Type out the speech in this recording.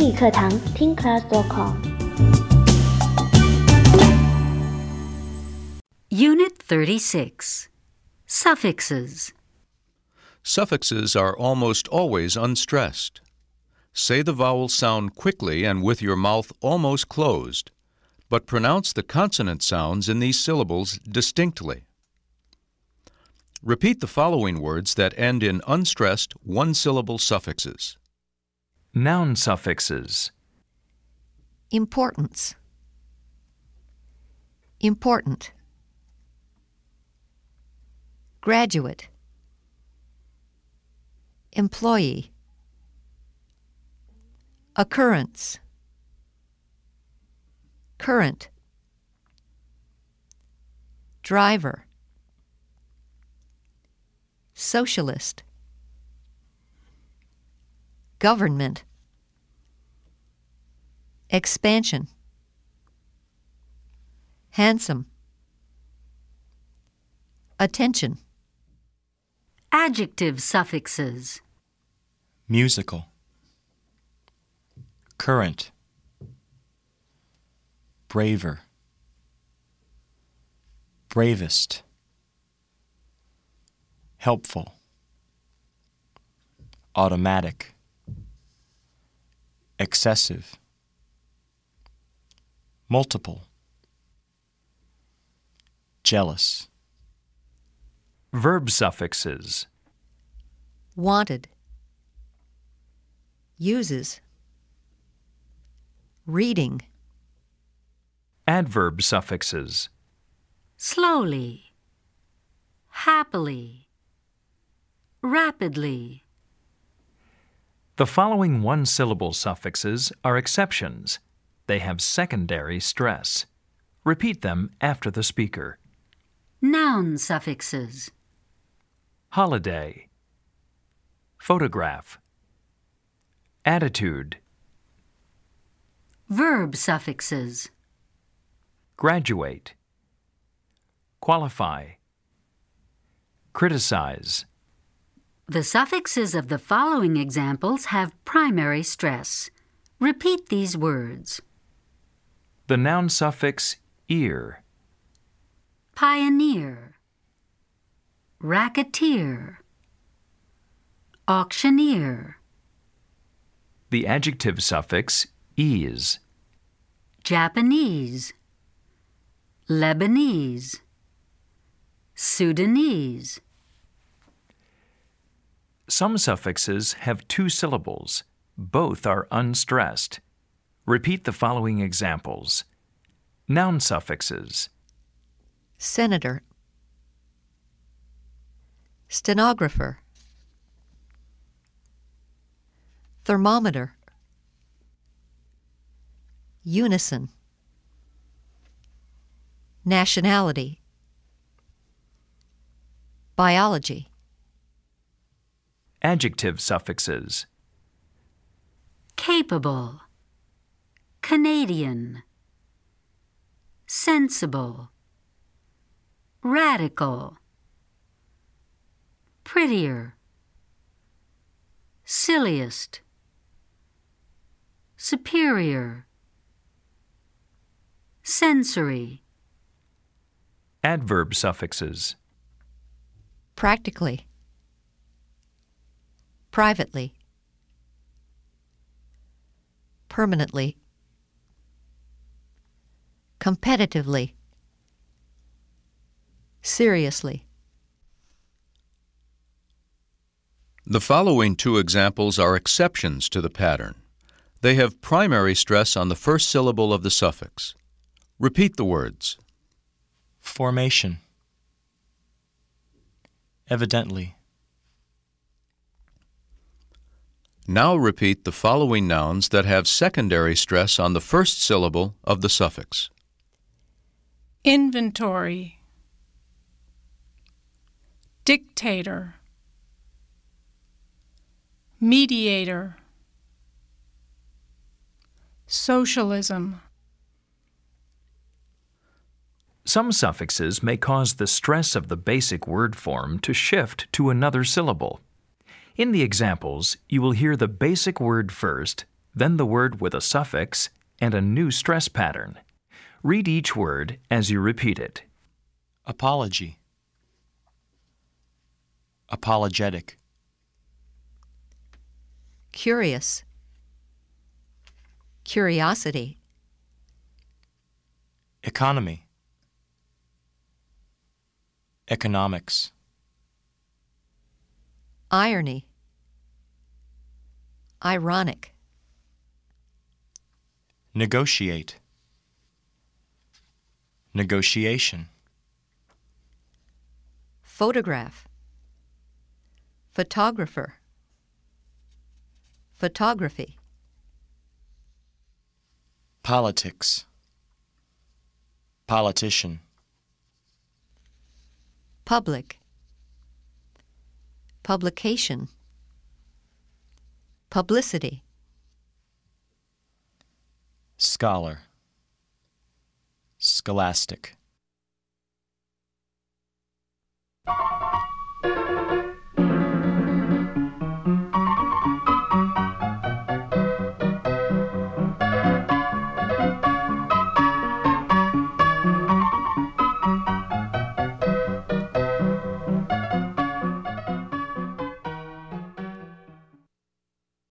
英语课堂听 class.com。 Unit 36. Suffixes. Suffixes are almost always unstressed. Say the vowel sound quickly and with your mouth almost closed, but pronounce the consonant sounds in these syllables distinctly. Repeat the following words that end in unstressed one-syllable suffixes. Noun suffixes. Importance. Important. Graduate. Employee. Occurrence. Current. Driver. Socialist. Government. Expansion. Handsome. Attention. Adjective suffixes. Musical. Current. Braver. Bravest. Helpful. Automatic. Excessive. Multiple. Jealous. Verb suffixes. Wanted. Uses. Reading. Adverb suffixes. Slowly. Happily. Rapidly. The following one-syllable suffixes are exceptions. They have secondary stress. Repeat them after the speaker. Noun suffixes. Holiday. Photograph. Attitude. Verb suffixes. Graduate. Qualify. Criticize. The suffixes of the following examples have primary stress. Repeat these words. The noun suffix ear. Pioneer. Racketeer. Auctioneer. The adjective suffix ease. Japanese. Lebanese. Sudanese. Some suffixes have two syllables. Both are unstressed. Repeat the following examples. Noun suffixes. Senator. Stenographer. Thermometer. Unison. Nationality. Biology. Adjective suffixes. Capable. Canadian. Sensible. Radical. Prettier. Silliest. Superior. Sensory. Adverb suffixes. Practically. Privately. Permanently. Competitively. Seriously. The following two examples are exceptions to the pattern. They have primary stress on the first syllable of the suffix. Repeat the words. Formation. Evidently. Now repeat the following nouns that have secondary stress on the first syllable of the suffix. Inventory. Dictator. Mediator. Socialism. Some suffixes may cause the stress of the basic word form to shift to another syllable. In the examples, you will hear the basic word first, then the word with a suffix and a new stress pattern. Read each word as you repeat it. Apology. Apologetic. Curious. Curiosity. Economy. Economics. Irony. Ironic. Negotiate. Negotiation. Photograph. Photographer. Photography. Politics. Politician. Public. Publication. Publicity. Scholar. Scholastic.